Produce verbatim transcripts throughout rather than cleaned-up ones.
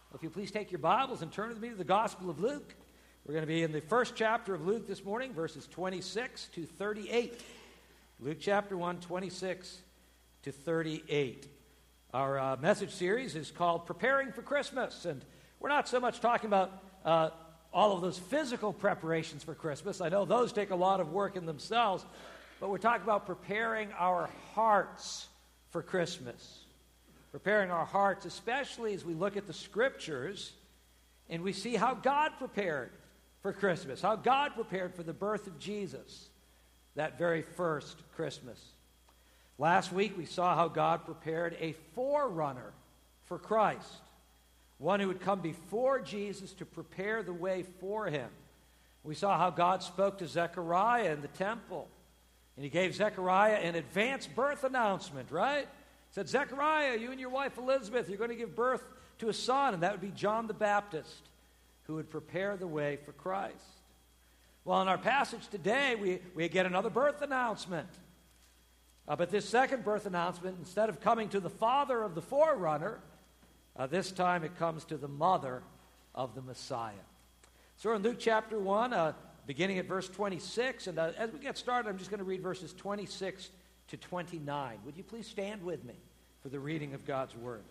Well, if you please take your Bibles and turn with me to the Gospel of Luke. We're going to be in the first chapter of Luke this morning, verses twenty-six to thirty-eight. Luke chapter one, twenty-six to thirty-eight. Our uh, message series is called Preparing for Christmas, and we're not so much talking about uh, all of those physical preparations for Christmas. I know those take a lot of work in themselves, but we're talking about preparing our hearts for Christmas. Preparing our hearts, especially as we look at the Scriptures and we see how God prepared for Christmas, how God prepared for the birth of Jesus, that very first Christmas. Last week we saw how God prepared a forerunner for Christ, one who would come before Jesus to prepare the way for him. We saw how God spoke to Zechariah in the temple, and he gave Zechariah an advanced birth announcement, right? He said, Zechariah, you and your wife Elizabeth, you're going to give birth to a son, and that would be John the Baptist, who would prepare the way for Christ. Well, in our passage today, we, we get another birth announcement. Uh, but this second birth announcement, instead of coming to the father of the forerunner, uh, this time it comes to the mother of the Messiah. So we're in Luke chapter one, uh, beginning at verse twenty-six, and uh, as we get started, I'm just going to read verses twenty-six to twenty-nine. Would you please stand with me for the reading of God's Word?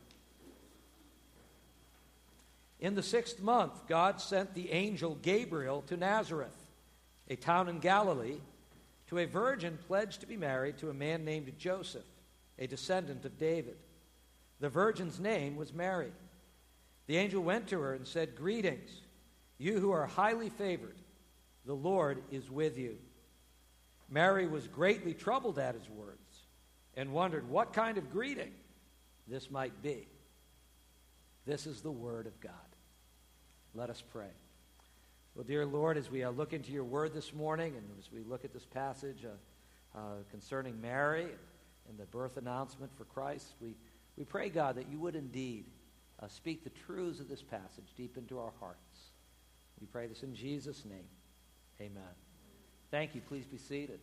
In the sixth month, God sent the angel Gabriel to Nazareth, a town in Galilee, to a virgin pledged to be married to a man named Joseph, a descendant of David. The virgin's name was Mary. The angel went to her and said, Greetings, you who are highly favored. The Lord is with you. Mary was greatly troubled at his words and wondered what kind of greeting this might be. This is the word of God. Let us pray. Well, dear Lord, as we uh, look into your word this morning and as we look at this passage uh, uh, concerning Mary and the birth announcement for Christ, we, we pray, God, that you would indeed uh, speak the truths of this passage deep into our hearts. We pray this in Jesus' name. Amen. Thank you. Please be seated.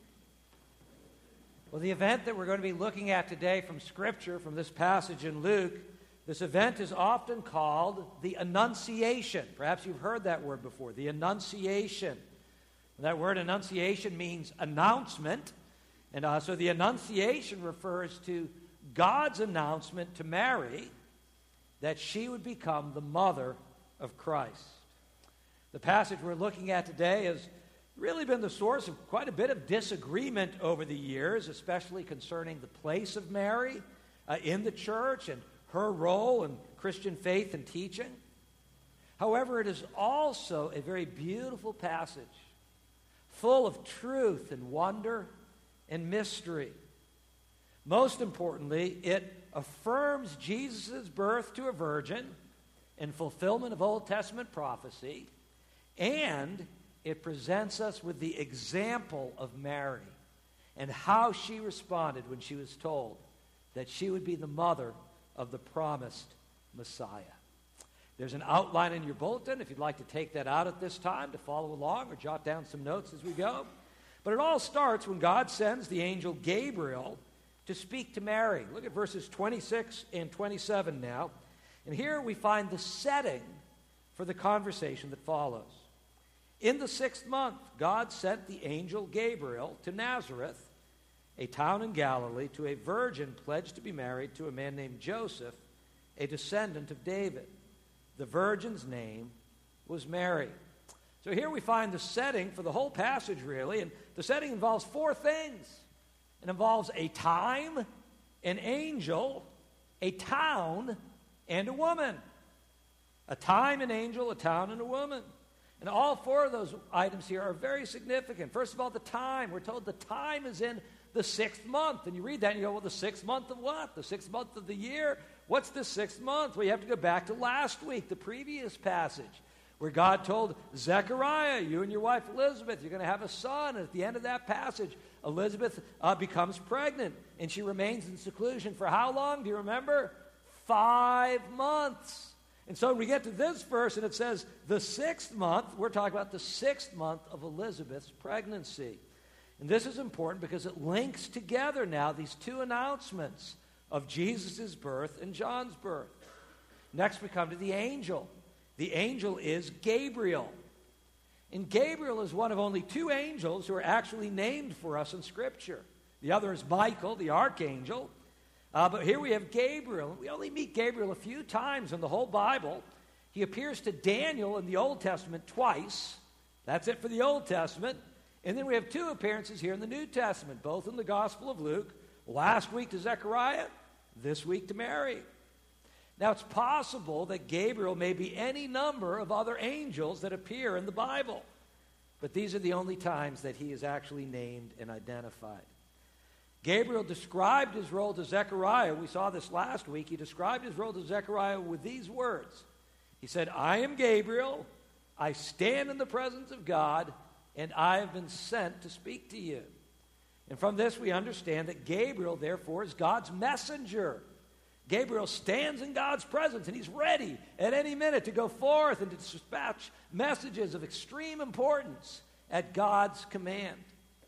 Well, the event that we're going to be looking at today from Scripture, from this passage in Luke, this event is often called the Annunciation. Perhaps you've heard that word before, the Annunciation. That word Annunciation means announcement. And uh, so the Annunciation refers to God's announcement to Mary that she would become the mother of Christ. The passage we're looking at today is really been the source of quite a bit of disagreement over the years, especially concerning the place of Mary uh, in the church and her role in Christian faith and teaching. However, it is also a very beautiful passage, full of truth and wonder and mystery. Most importantly, it affirms Jesus' birth to a virgin in fulfillment of Old Testament prophecy, and it presents us with the example of Mary and how she responded when she was told that she would be the mother of the promised Messiah. There's an outline in your bulletin if you'd like to take that out at this time to follow along or jot down some notes as we go. But it all starts when God sends the angel Gabriel to speak to Mary. Look at verses twenty-six and twenty-seven now. And here we find the setting for the conversation that follows. In the sixth month, God sent the angel Gabriel to Nazareth, a town in Galilee, to a virgin pledged to be married to a man named Joseph, a descendant of David. The virgin's name was Mary. So here we find the setting for the whole passage, really, and the setting involves four things. It involves a time, an angel, a town, and a woman. A time, an angel, a town, and a woman. And all four of those items here are very significant. First of all, the time. We're told the time is in the sixth month. And you read that and you go, well, the sixth month of what? The sixth month of the year? What's the sixth month? Well, you have to go back to last week, the previous passage, where God told Zechariah, you and your wife Elizabeth, you're going to have a son. And at the end of that passage, Elizabeth uh, becomes pregnant. And she remains in seclusion for how long? Do you remember? Five months. And so we get to this verse, and it says, the sixth month, we're talking about the sixth month of Elizabeth's pregnancy. And this is important because it links together now these two announcements of Jesus' birth and John's birth. Next we come to the angel. The angel is Gabriel. And Gabriel is one of only two angels who are actually named for us in Scripture. The other is Michael, the archangel. Uh, but here we have Gabriel. We only meet Gabriel a few times in the whole Bible. He appears to Daniel in the Old Testament twice. That's it for the Old Testament. And then we have two appearances here in the New Testament, both in the Gospel of Luke. Last week to Zechariah, this week to Mary. Now, it's possible that Gabriel may be any number of other angels that appear in the Bible. But these are the only times that he is actually named and identified. Gabriel described his role to Zechariah. We saw this last week. He described his role to Zechariah with these words. He said, I am Gabriel. I stand in the presence of God, and I have been sent to speak to you. And from this we understand that Gabriel, therefore, is God's messenger. Gabriel stands in God's presence, and he's ready at any minute to go forth and to dispatch messages of extreme importance at God's command.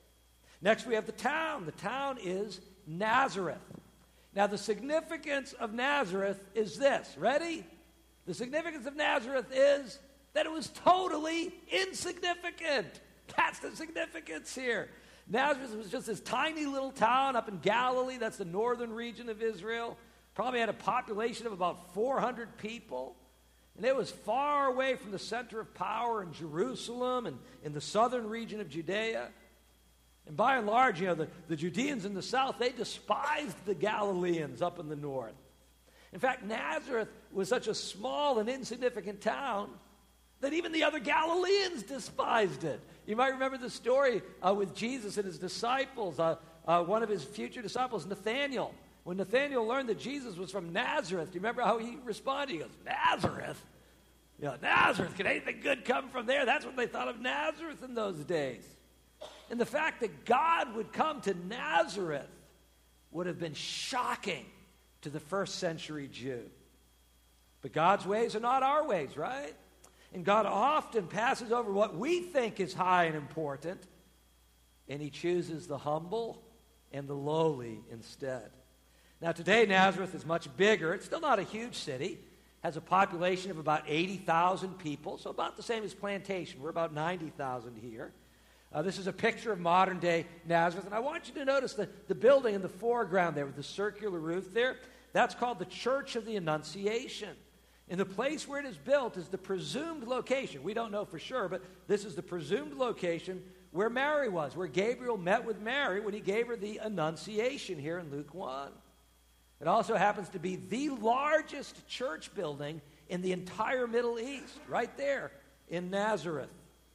Next, we have the town. The town is Nazareth. Now, the significance of Nazareth is this. Ready? The significance of Nazareth is that it was totally insignificant. That's the significance here. Nazareth was just this tiny little town up in Galilee. That's the northern region of Israel. Probably had a population of about four hundred people. And it was far away from the center of power in Jerusalem and in the southern region of Judea. And by and large, you know, the, the Judeans in the south, they despised the Galileans up in the north. In fact, Nazareth was such a small and insignificant town that even the other Galileans despised it. You might remember the story uh, with Jesus and his disciples, uh, uh, one of his future disciples, Nathanael. When Nathanael learned that Jesus was from Nazareth, do you remember how he responded? He goes, Nazareth? You know, Nazareth, can anything good come from there? That's what they thought of Nazareth in those days. And the fact that God would come to Nazareth would have been shocking to the first century Jew. But God's ways are not our ways, right? And God often passes over what we think is high and important, and he chooses the humble and the lowly instead. Now, today, Nazareth is much bigger. It's still not a huge city. Has a population of about eighty thousand people, so about the same as Plantation. We're about ninety thousand here. Uh, this is a picture of modern-day Nazareth, and I want you to notice the, the building in the foreground there with the circular roof there. That's called the Church of the Annunciation. And the place where it is built is the presumed location. We don't know for sure, but this is the presumed location where Mary was, where Gabriel met with Mary when he gave her the Annunciation here in Luke one. It also happens to be the largest church building in the entire Middle East, right there in Nazareth.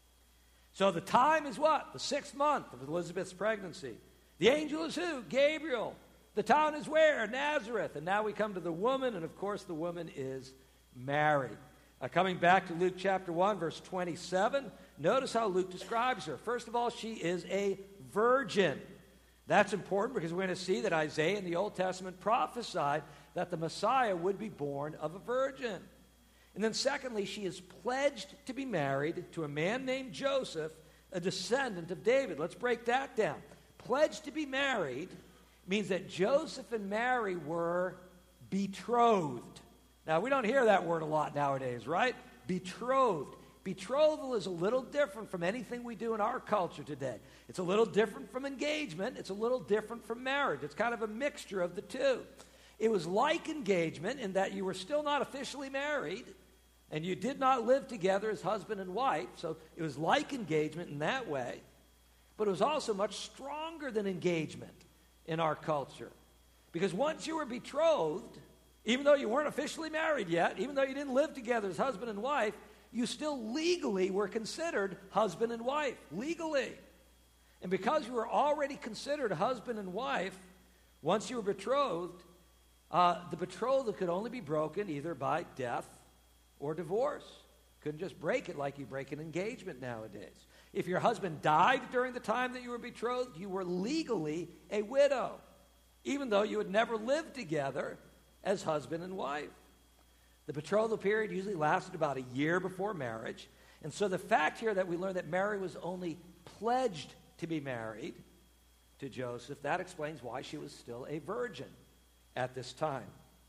So the time is what? The sixth month of Elizabeth's pregnancy. The angel is who? Gabriel. The town is where? Nazareth. And now we come to the woman, and of course the woman is Mary. Uh, coming back to Luke chapter one, verse twenty-seven, notice how Luke describes her. First of all, she is a virgin. That's important because we're going to see that Isaiah in the Old Testament prophesied that the Messiah would be born of a virgin. And then secondly, she is pledged to be married to a man named Joseph, a descendant of David. Let's break that down. Pledged to be married means that Joseph and Mary were betrothed. Now, we don't hear that word a lot nowadays, right? Betrothed. Betrothal is a little different from anything we do in our culture today. It's a little different from engagement. It's a little different from marriage. It's kind of a mixture of the two. It was like engagement in that you were still not officially married, and you did not live together as husband and wife, so it was like engagement in that way. But it was also much stronger than engagement in our culture. Because once you were betrothed, even though you weren't officially married yet, even though you didn't live together as husband and wife, you still legally were considered husband and wife, legally. And because you were already considered husband and wife, once you were betrothed, uh, the betrothal could only be broken either by death or divorce. Couldn't just break it like you break an engagement nowadays. If your husband died during the time that you were betrothed, you were legally a widow, even though you had never lived together as husband and wife. The betrothal period usually lasted about a year before marriage. And so the fact here that we learn that Mary was only pledged to be married to Joseph, that explains why she was still a virgin at this time.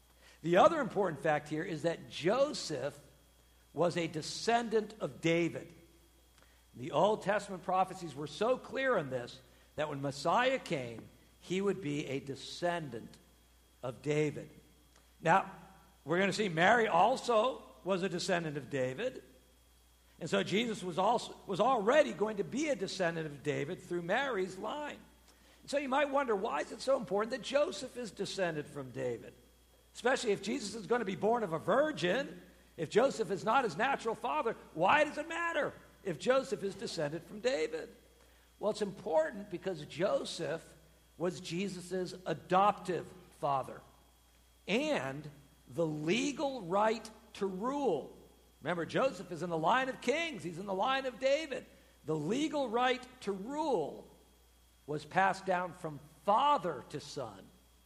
The other important fact here is that Joseph was a descendant of David. The Old Testament prophecies were so clear on this that when Messiah came, he would be a descendant of David. Now, we're going to see Mary also was a descendant of David. And so Jesus was also was already going to be a descendant of David through Mary's line. And so you might wonder, why is it so important that Joseph is descended from David? Especially if Jesus is going to be born of a virgin. If Joseph is not his natural father, why does it matter if Joseph is descended from David? Well, it's important because Joseph was Jesus' adoptive father and the legal right to rule. Remember, Joseph is in the line of kings. He's in the line of David. The legal right to rule was passed down from father to son,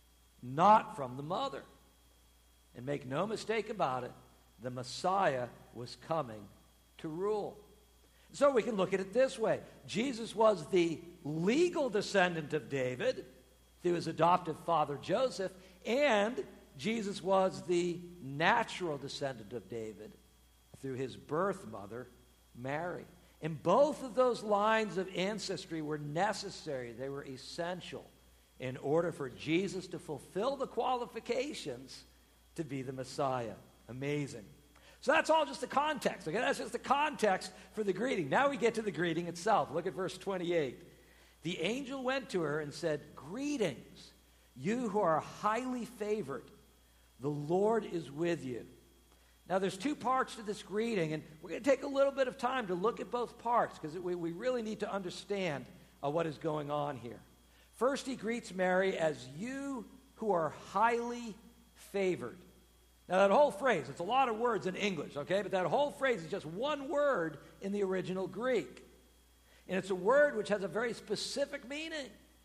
not from the mother. And make no mistake about it, the Messiah was coming to rule. So we can look at it this way. Jesus was the legal descendant of David through his adoptive father Joseph, and Jesus was the natural descendant of David through his birth mother, Mary. And both of those lines of ancestry were necessary. They were essential in order for Jesus to fulfill the qualifications to be the Messiah. Amazing. So that's all just the context. Okay, that's just the context for the greeting. Now we get to the greeting itself. Look at verse twenty-eight. The angel went to her and said, "Greetings, you who are highly favored. The Lord is with you." Now there's two parts to this greeting, and we're going to take a little bit of time to look at both parts because we, we really need to understand uh, what is going on here. First, he greets Mary as "you who are highly favored." Now, that whole phrase, it's a lot of words in English, okay? But that whole phrase is just one word in the original Greek. And it's a word which has a very specific meaning.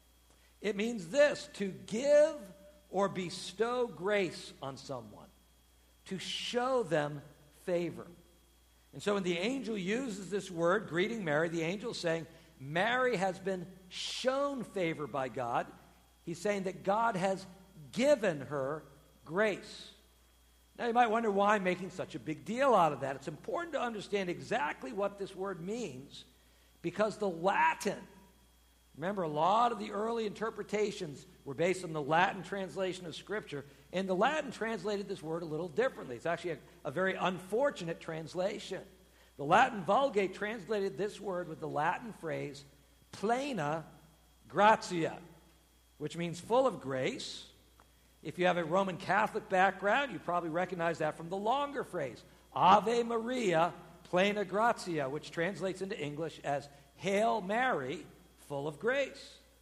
It means this: to give or bestow grace on someone, to show them favor. And so when the angel uses this word, greeting Mary, the angel is saying, Mary has been shown favor by God. He's saying that God has given her grace. Now, you might wonder why I'm making such a big deal out of that. It's important to understand exactly what this word means because the Latin, remember, a lot of the early interpretations were based on the Latin translation of Scripture, and the Latin translated this word a little differently. It's actually a, a very unfortunate translation. The Latin Vulgate translated this word with the Latin phrase plena gratia, which means full of grace. If you have a Roman Catholic background, you probably recognize that from the longer phrase, Ave Maria, plena gratia, which translates into English as Hail Mary, full of grace.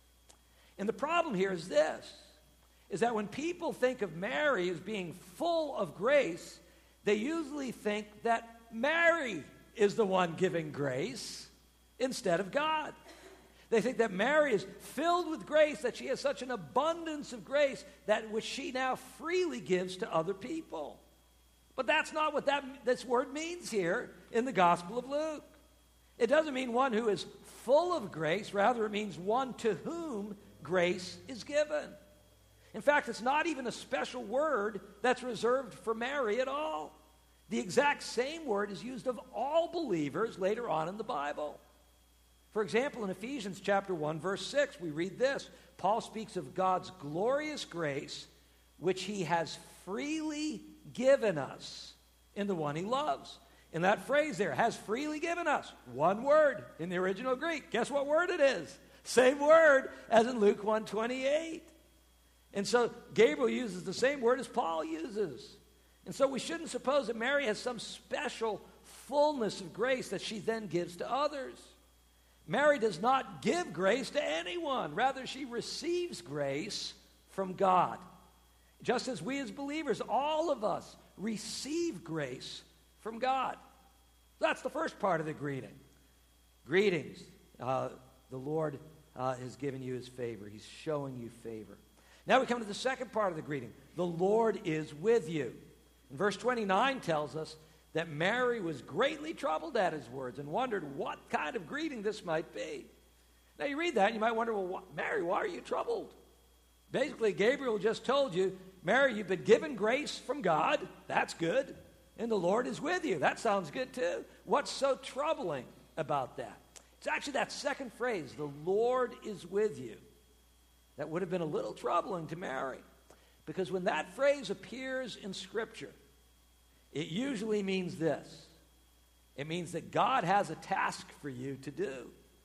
And the problem here is this, is that when people think of Mary as being full of grace, they usually think that Mary is the one giving grace instead of God. They think that Mary is filled with grace, that she has such an abundance of grace that which she now freely gives to other people. But that's not what that this word means here in the Gospel of Luke. It doesn't mean one who is full of grace. Rather, it means one to whom grace is given. In fact, it's not even a special word that's reserved for Mary at all. The exact same word is used of all believers later on in the Bible. For example, in Ephesians chapter one, verse six, we read this. Paul speaks of God's glorious grace, which he has freely given us in the one he loves. And that phrase there, has freely given us, one word in the original Greek. Guess what word it is? Same word as in Luke one twenty-eight. And so Gabriel uses the same word as Paul uses. And so we shouldn't suppose that Mary has some special fullness of grace that she then gives to others. Mary does not give grace to anyone. Rather, she receives grace from God. Just as we as believers, all of us, receive grace from God. That's the first part of the greeting. Greetings. Uh, the Lord uh, has given you his favor. He's showing you favor. Now we come to the second part of the greeting. The Lord is with you. And verse twenty-nine tells us that Mary was greatly troubled at his words and wondered what kind of greeting this might be. Now you read that and you might wonder, well, what, Mary, why are you troubled? Basically, Gabriel just told you, Mary, you've been given grace from God. That's good. And the Lord is with you. That sounds good too. What's so troubling about that? It's actually that second phrase, the Lord is with you. That would have been a little troubling to Mary. Because when that phrase appears in Scripture, it usually means this. It means that God has a task for you to do.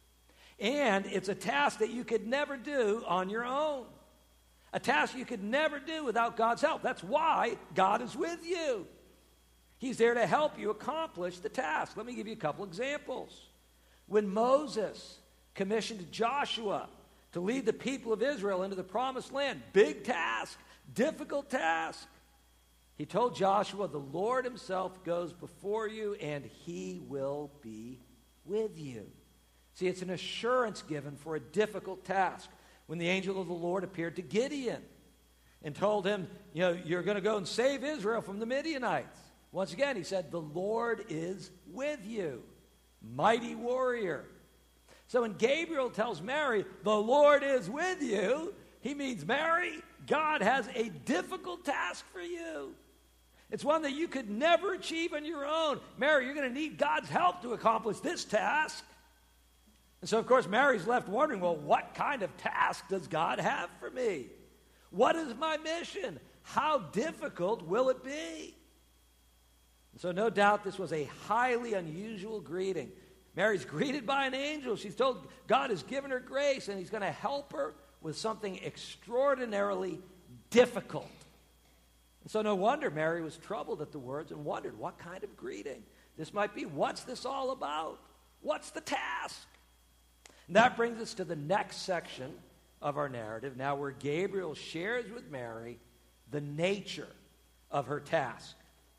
And it's a task that you could never do on your own. A task you could never do without God's help. That's why God is with you. He's there to help you accomplish the task. Let me give you a couple examples. When Moses commissioned Joshua to lead the people of Israel into the promised land, big task, difficult task, he told Joshua, the Lord himself goes before you and he will be with you. See, it's an assurance given for a difficult task. When the angel of the Lord appeared to Gideon and told him, you know, you're going to go and save Israel from the Midianites. Once again, he said, the Lord is with you, mighty warrior. So when Gabriel tells Mary, the Lord is with you, he means, Mary, God has a difficult task for you. It's one that you could never achieve on your own. Mary, you're going to need God's help to accomplish this task. And so, of course, Mary's left wondering, well, what kind of task does God have for me? What is my mission? How difficult will it be? And so no doubt this was a highly unusual greeting. Mary's greeted by an angel. She's told God has given her grace, and he's going to help her with something extraordinarily difficult. And so no wonder Mary was troubled at the words and wondered, what kind of greeting this might be? What's this all about? What's the task? And that brings us to the next section of our narrative, now where Gabriel shares with Mary the nature of her task.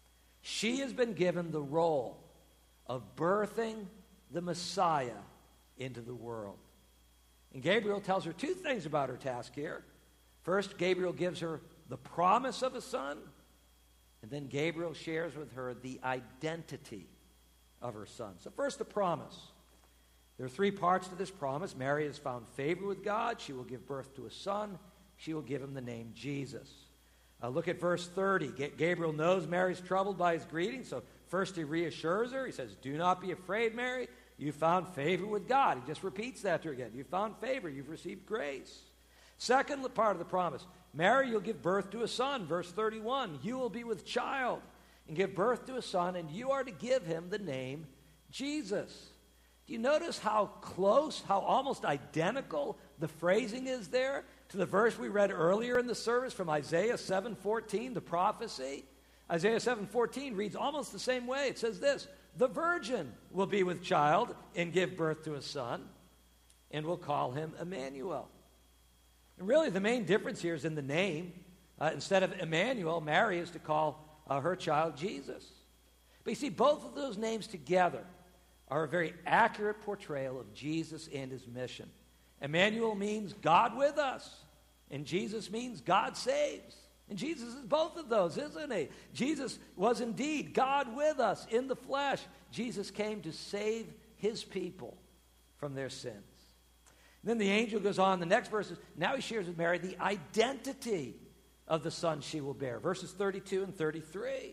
She has been given the role of birthing the Messiah into the world. And Gabriel tells her two things about her task here. First, Gabriel gives her the promise of a son, and then Gabriel shares with her the identity of her son. So first, the promise. There are three parts to this promise. Mary has found favor with God. She will give birth to a son. She will give him the name Jesus. Uh, look at verse thirty. G- Gabriel knows Mary's troubled by his greeting, so first he reassures her. He says, do not be afraid, Mary. You found favor with God. He just repeats that to her again. You found favor. You've received grace. Second part of the promise. Mary, you'll give birth to a son. Verse thirty-one. You will be with child and give birth to a son, and you are to give him the name Jesus. Do you notice how close, how almost identical the phrasing is there to the verse we read earlier in the service from Isaiah seven fourteen, the prophecy? Isaiah seven fourteen reads almost the same way. It says this, the virgin will be with child and give birth to a son, and will call him Emmanuel. And really the main difference here is in the name. Uh, instead of Emmanuel, Mary is to call uh, her child Jesus. But you see, both of those names together are a very accurate portrayal of Jesus and his mission. Emmanuel means God with us, and Jesus means God saves. And Jesus is both of those, isn't he? Jesus was indeed God with us in the flesh. Jesus came to save his people from their sins. And then the angel goes on, the next verse is, now he shares with Mary the identity of the son she will bear. Verses thirty-two and thirty-three.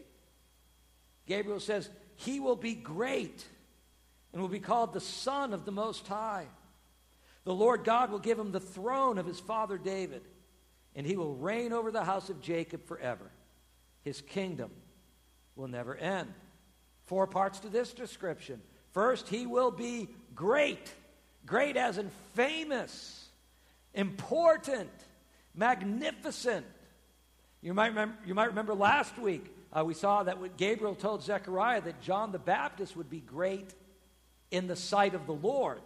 Gabriel says, he will be great and will be called the Son of the Most High. The Lord God will give him the throne of his father David, and he will reign over the house of Jacob forever. His kingdom will never end. Four parts to this description. First, he will be great. Great as in famous, important, magnificent. You might remember, you might remember last week uh, we saw that when Gabriel told Zechariah that John the Baptist would be great in the sight of the Lord.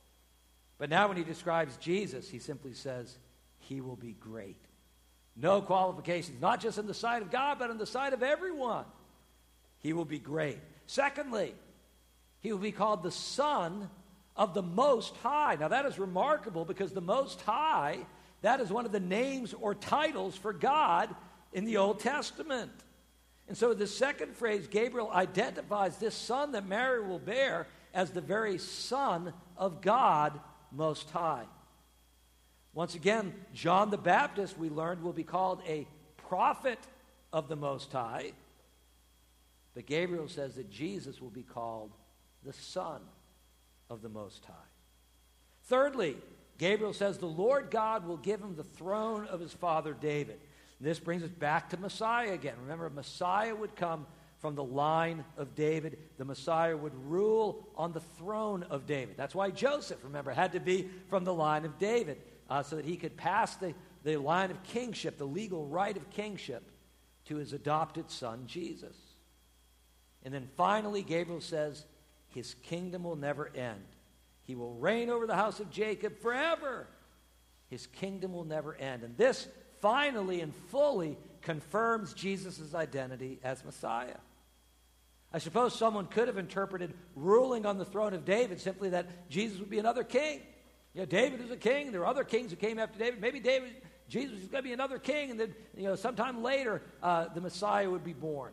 But now when he describes Jesus, he simply says, he will be great. No qualifications, not just in the sight of God, but in the sight of everyone. He will be great. Secondly, he will be called the Son of the Most High. Now that is remarkable because the Most High, that is one of the names or titles for God in the Old Testament. And so the second phrase, Gabriel identifies this son that Mary will bear as the very Son of God Most High. Once again, John the Baptist, we learned, will be called a prophet of the Most High. But Gabriel says that Jesus will be called the Son of the Most High. Thirdly, Gabriel says the Lord God will give him the throne of his father David. This brings us back to Messiah again. Remember, Messiah would come from the line of David. The Messiah would rule on the throne of David. That's why Joseph, remember, had to be from the line of David, uh, so that he could pass the, the line of kingship, the legal right of kingship, to his adopted son, Jesus. And then finally, Gabriel says, his kingdom will never end. He will reign over the house of Jacob forever. His kingdom will never end. And this finally and fully confirms Jesus' identity as Messiah. I suppose someone could have interpreted ruling on the throne of David simply that Jesus would be another king. You know, David is a king. There are other kings who came after David. Maybe David, Jesus is going to be another king, and then, you know, sometime later uh, the Messiah would be born.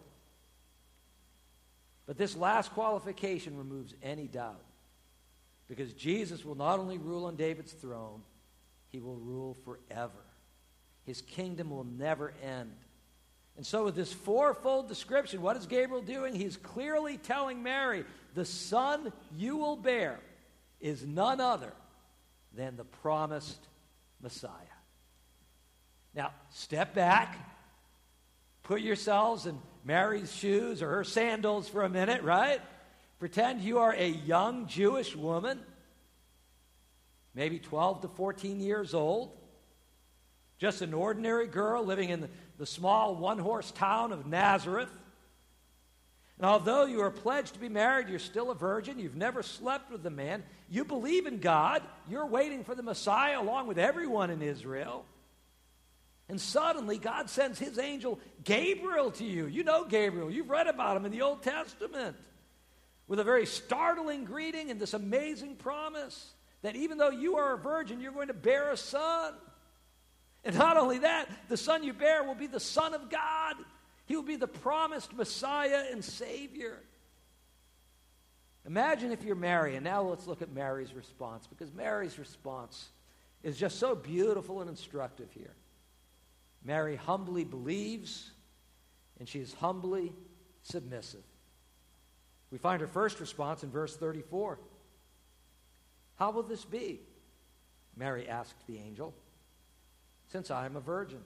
But this last qualification removes any doubt, because Jesus will not only rule on David's throne, he will rule forever. His kingdom will never end. And so with this fourfold description, what is Gabriel doing? He's clearly telling Mary, the son you will bear is none other than the promised Messiah. Now, step back. Put yourselves in Mary's shoes or her sandals for a minute, right? Pretend you are a young Jewish woman, maybe twelve to fourteen years old, just an ordinary girl living in the, the small one-horse town of Nazareth. And although you are pledged to be married, you're still a virgin, you've never slept with a man, you believe in God, you're waiting for the Messiah along with everyone in Israel. And suddenly, God sends his angel Gabriel to you. You know Gabriel. You've read about him in the Old Testament. With a very startling greeting and this amazing promise that even though you are a virgin, you're going to bear a son. And not only that, the son you bear will be the Son of God. He will be the promised Messiah and Savior. Imagine if you're Mary, and now let's look at Mary's response, because Mary's response is just so beautiful and instructive here. Mary humbly believes, and she is humbly submissive. We find her first response in verse thirty-four. How will this be? Mary asked the angel, since I am a virgin.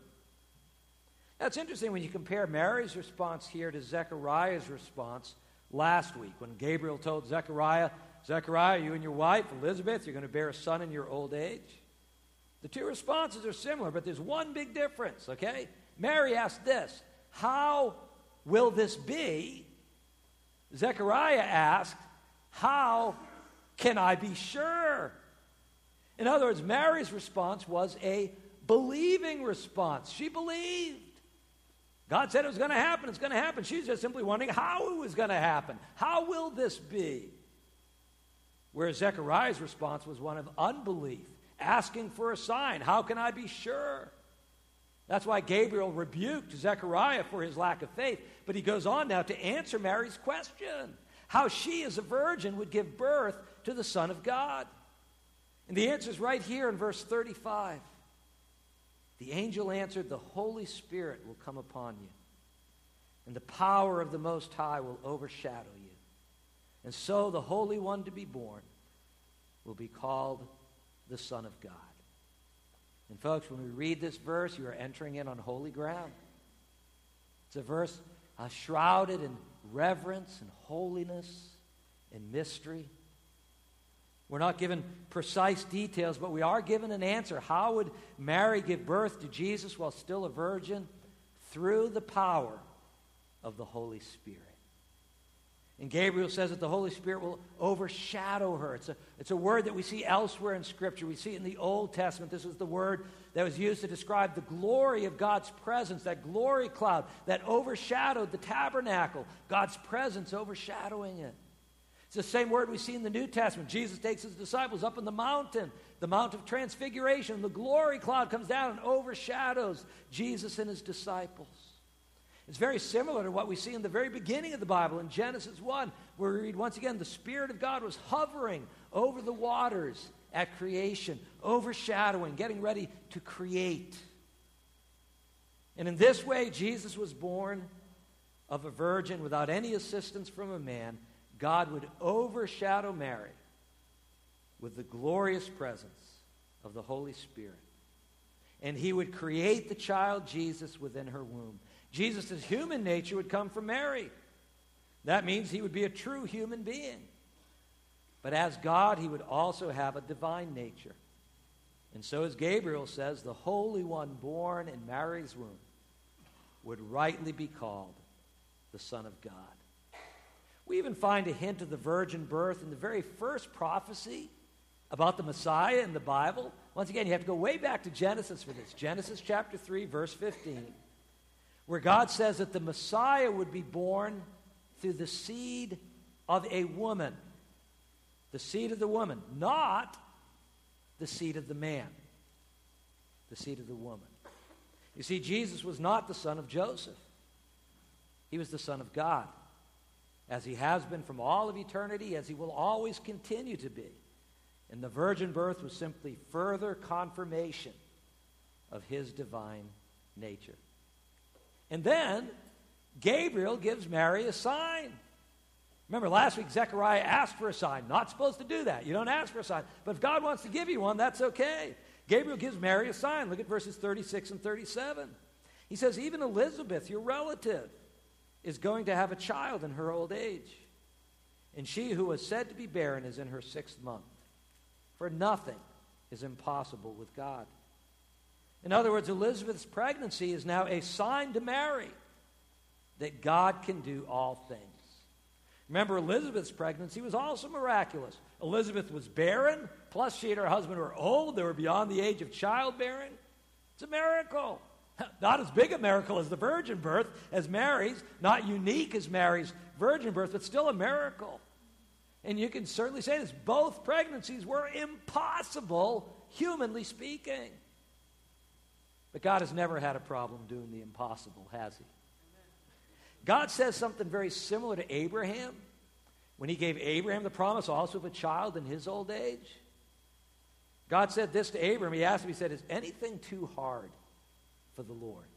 That's interesting when you compare Mary's response here to Zechariah's response last week, when Gabriel told Zechariah, Zechariah, you and your wife, Elizabeth, you're going to bear a son in your old age. The two responses are similar, but there's one big difference, okay? Mary asked this, how will this be? Zechariah asked, how can I be sure? In other words, Mary's response was a believing response. She believed. God said it was going to happen. It's going to happen. She's just simply wondering how it was going to happen. How will this be? Whereas Zechariah's response was one of unbelief, asking for a sign. How can I be sure? That's why Gabriel rebuked Zechariah for his lack of faith. But he goes on now to answer Mary's question, how she as a virgin would give birth to the Son of God. And the answer is right here in verse thirty-five. The angel answered, the Holy Spirit will come upon you, and the power of the Most High will overshadow you. And so the Holy One to be born will be called the Son of God. And folks, when we read this verse, you are entering in on holy ground. It's a verse uh, shrouded in reverence and holiness and mystery. We're not given precise details, but we are given an answer. How would Mary give birth to Jesus while still a virgin? Through the power of the Holy Spirit. And Gabriel says that the Holy Spirit will overshadow her. It's a, it's a word that we see elsewhere in Scripture. We see it in the Old Testament. This was the word that was used to describe the glory of God's presence, that glory cloud that overshadowed the tabernacle, God's presence overshadowing it. It's the same word we see in the New Testament. Jesus takes his disciples up on the mountain, the Mount of Transfiguration. The glory cloud comes down and overshadows Jesus and his disciples. It's very similar to what we see in the very beginning of the Bible in Genesis one, where we read once again, the Spirit of God was hovering over the waters at creation, overshadowing, getting ready to create. And in this way, Jesus was born of a virgin without any assistance from a man. God would overshadow Mary with the glorious presence of the Holy Spirit. And he would create the child Jesus within her womb. Jesus' human nature would come from Mary. That means he would be a true human being. But as God, he would also have a divine nature. And so, as Gabriel says, the Holy One born in Mary's womb would rightly be called the Son of God. We even find a hint of the virgin birth in the very first prophecy about the Messiah in the Bible. Once again, you have to go way back to Genesis for this. Genesis chapter three, verse fifteen, where God says that the Messiah would be born through the seed of a woman. The seed of the woman, not the seed of the man. The seed of the woman. You see, Jesus was not the son of Joseph. He was the Son of God, as he has been from all of eternity, as he will always continue to be. And the virgin birth was simply further confirmation of his divine nature. And then Gabriel gives Mary a sign. Remember, last week Zechariah asked for a sign. Not supposed to do that. You don't ask for a sign. But if God wants to give you one, that's okay. Gabriel gives Mary a sign. Look at verses thirty-six and thirty-seven. He says, even Elizabeth, your relative, is going to have a child in her old age. And she who was said to be barren is in her sixth month. For nothing is impossible with God. In other words, Elizabeth's pregnancy is now a sign to Mary that God can do all things. Remember, Elizabeth's pregnancy was also miraculous. Elizabeth was barren, plus she and her husband were old. They were beyond the age of childbearing. It's a miracle. Not as big a miracle as the virgin birth, as Mary's, not unique as Mary's virgin birth, but still a miracle. And you can certainly say this, both pregnancies were impossible, humanly speaking. But God has never had a problem doing the impossible, has he? God says something very similar to Abraham when he gave Abraham the promise also of a child in his old age. God said this to Abraham. He asked him, he said, is anything too hard for the Lord?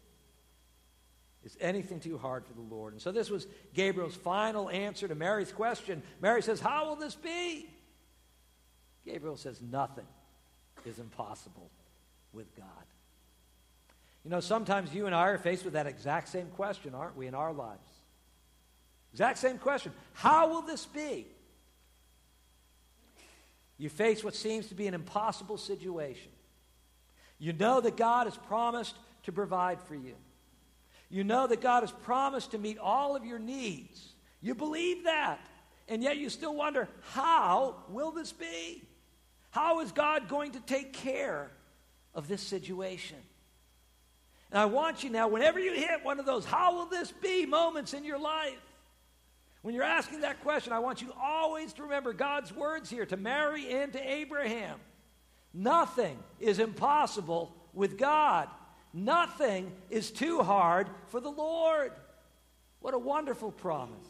Is anything too hard for the Lord? And so this was Gabriel's final answer to Mary's question. Mary says, how will this be? Gabriel says, nothing is impossible with God. You know, sometimes you and I are faced with that exact same question, aren't we, in our lives? Exact same question. How will this be? You face what seems to be an impossible situation. You know that God has promised to provide for you. You know that God has promised to meet all of your needs. You believe that. And yet you still wonder, how will this be? How is God going to take care of this situation? And I want you now, whenever you hit one of those how will this be moments in your life, when you're asking that question, I want you always to remember God's words here to Mary and to Abraham. Nothing is impossible with God. Nothing is too hard for the Lord. What a wonderful promise.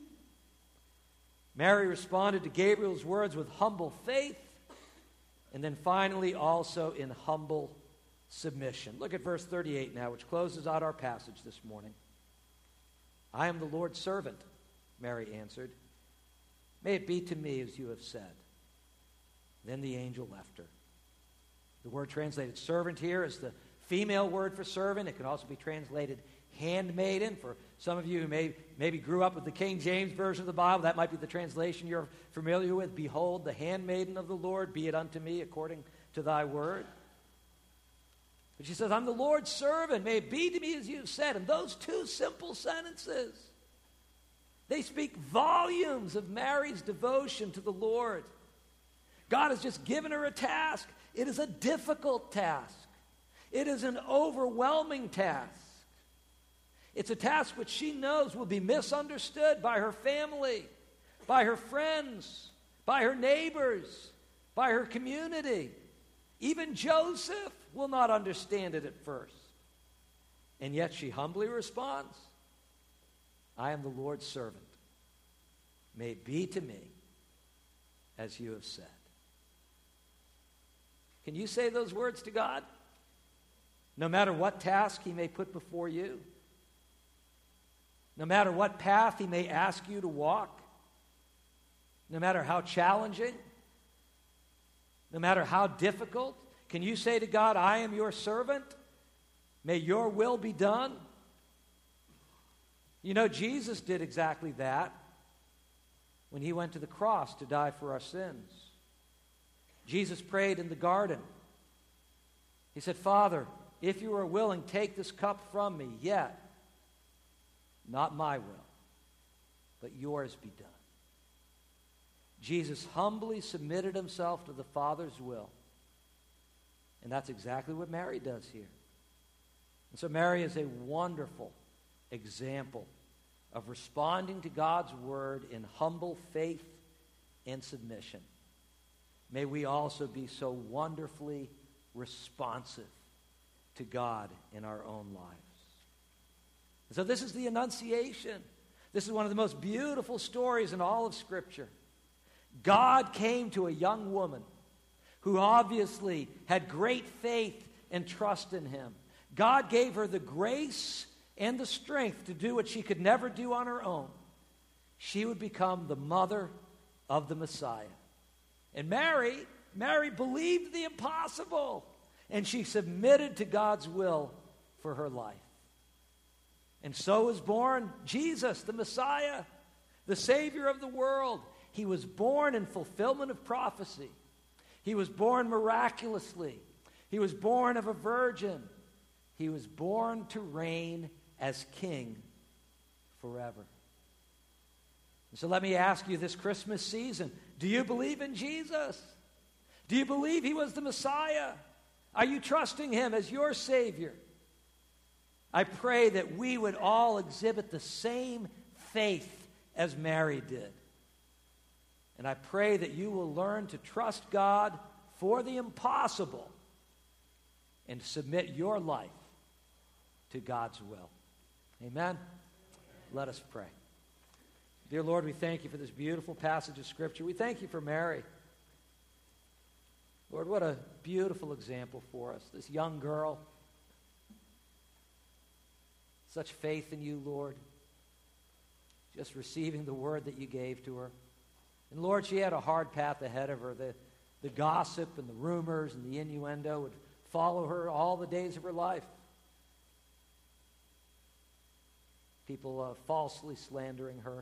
Mary responded to Gabriel's words with humble faith, and then finally also in humble submission. Look at verse thirty-eight now, which closes out our passage this morning. I am the Lord's servant, Mary answered. May it be to me as you have said. Then the angel left her. The word translated servant here is the female word for servant. It can also be translated handmaiden. For some of you who may, maybe grew up with the King James Version of the Bible, that might be the translation you're familiar with. Behold, the handmaiden of the Lord, be it unto me according to thy word. But she says, I'm the Lord's servant. May it be to me as you have said. And those two simple sentences, they speak volumes of Mary's devotion to the Lord. God has just given her a task. It is a difficult task. It is an overwhelming task. It's a task which she knows will be misunderstood by her family, by her friends, by her neighbors, by her community. Even Joseph will not understand it at first. And yet she humbly responds, I am the Lord's servant. May it be to me as you have said. Can you say those words to God? no matter what task he may put before you, no matter what path he may ask you to walk, no matter how challenging, no matter how difficult, can you say to God, I am your servant? May your will be done? You know, Jesus did exactly that when he went to the cross to die for our sins. Jesus prayed in the garden. He said, Father, if you are willing, take this cup from me, yet not my will, but yours be done. Jesus humbly submitted himself to the Father's will. And that's exactly what Mary does here. And so Mary is a wonderful example of responding to God's word in humble faith and submission. May we also be so wonderfully responsive to God in our own lives. And so this is the Annunciation. This is one of the most beautiful stories in all of Scripture. God came to a young woman who obviously had great faith and trust in him. God gave her the grace and the strength to do what she could never do on her own. She would become the mother of the Messiah. And Mary, Mary believed the impossible, and she submitted to God's will for her life. And so was born Jesus, the Messiah, the Savior of the world. He was born in fulfillment of prophecy. He was born miraculously. He was born of a virgin. He was born to reign as king forever. And so let me ask you this Christmas season, do you believe in Jesus? Do you believe he was the Messiah? Are you trusting him as your Savior? I pray that we would all exhibit the same faith as Mary did. And I pray that you will learn to trust God for the impossible and submit your life to God's will. Amen? Let us pray. Dear Lord, we thank you for this beautiful passage of Scripture. We thank you for Mary. Lord, what a beautiful example for us. This young girl. Such faith in you, Lord. Just receiving the word that you gave to her. And Lord, she had a hard path ahead of her. The, the gossip and the rumors and the innuendo would follow her all the days of her life. People uh, falsely slandering her.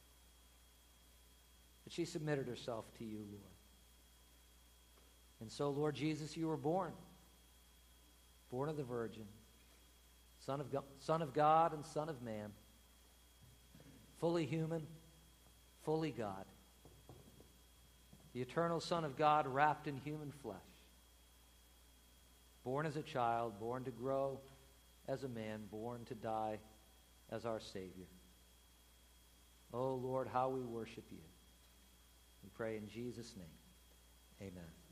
But she submitted herself to you, Lord. And so, Lord Jesus, you were born. Born of the Virgin. Son of God, Son of God and Son of Man. Fully human, fully God. The eternal Son of God wrapped in human flesh. Born as a child, born to grow as a man, born to die as our Savior. Oh, Lord, how we worship you. We pray in Jesus' name. Amen.